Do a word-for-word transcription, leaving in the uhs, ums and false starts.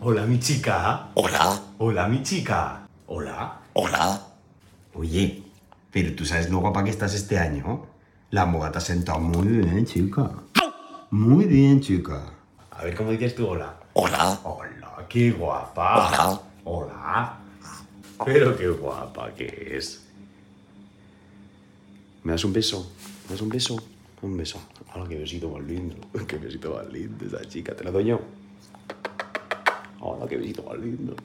Hola, mi chica. Hola, Hola, mi chica. Hola. hola. Oye, pero ¿tú sabes lo guapa que estás este año? La moda te ha sentado muy bien, chica. Muy bien, chica. A ver, ¿cómo dices tú hola? Hola, Hola, qué guapa. Hola. Hola. Pero qué guapa que es. ¿Me das un beso? ¿Me das un beso? Un beso. Hola, qué besito más lindo. Qué besito más lindo esa chica. ¿Te lo doy yo? Hola, qué besito más lindo.